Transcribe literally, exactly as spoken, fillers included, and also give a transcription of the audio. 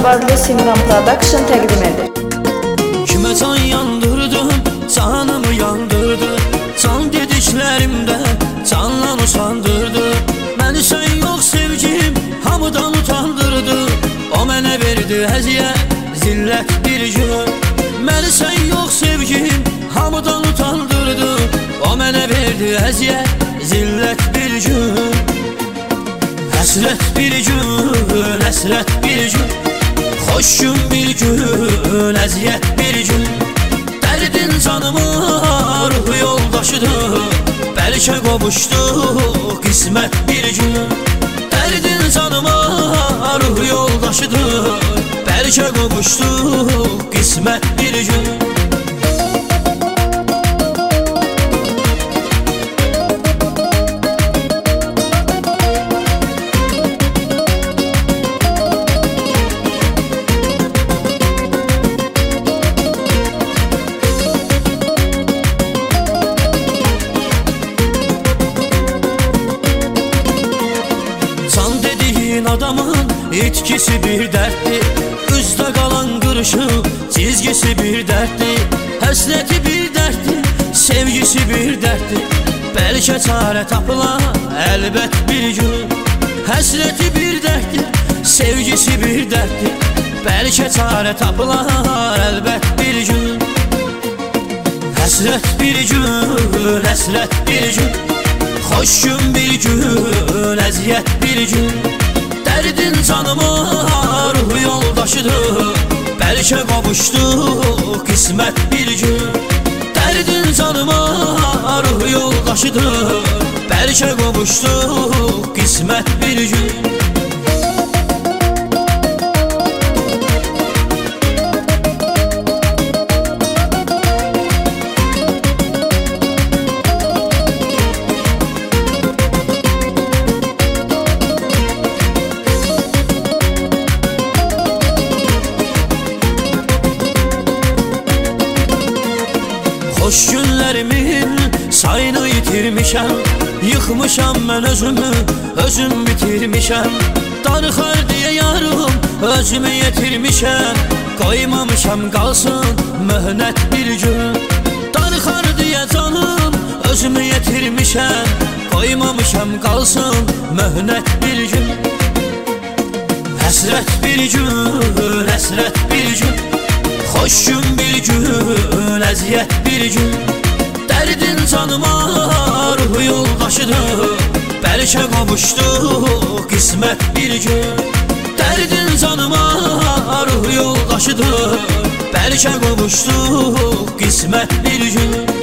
etibarlı Simran Production təqdim edir. Kimə can yandırdım, canımı yandırdı. Can dediklərimdə canlan usandırdı. Məni sən yox sevgim, hamıdan utandırdı. O mənə verdi əziyyət, zillət bir gün. Məni sən yox sevgim, hamıdan utandırdı. O mənə verdi əziyyət, zillət bir gün. Həsrət bir gün, həsrət bir gün. Xoş gün bir gün, əziyyət bir gün. Dərdin canımı ruh yoldaşıdır. Bəlkə qovuşduq qismət bir gün. Dərdin canımı ruh yoldaşıdır. Bəlkə qovuşduq qismət bir gün. Adamın etkisi bir dərtdir. Üzdə qalan qırışıq, çizgisi bir dərtdir. Həsrəti bir dərtdir, sevgisi bir dərtdir. Bəlkə çarə tapılar, əlbət bir gün. Həsrəti bir dərtdir, sevgisi bir dərtdir. Bəlkə çarə tapılar, əlbət bir gün. Həsrət bir gün, həsrət bir gün. Xoş gün bir gün, əziyyət bir gün. Dərdin canımı ruh yoldaşıdır. Bəlkə qovuşduq qismət bir gün. Dərdin canımı ruh yoldaşıdır. Bəlkə qovuşduq qismət bir gün. Xoş günlərimin sayını itirmişəm. Yıxmışam mən özümü, özüm bitirmişəm. Darıxar deyə yarım, özümü yetirmişəm. Qoymamışam qalsın möhnət bir gün. Darıxar deyə canım, özümü yetirmişəm. Qoymamışam qalsın möhnət bir gün. Həsrət bir gün, həsrət bir gün. Xoş gün bir gün, əziyyət bir gün. Dərdin canıma ruh yoldaşıdır. Bəlkə qovuşduq qismət bir gün. Dərdin canıma ruh yoldaşıdır. Bəlkə qovuşduq qismət bir gün.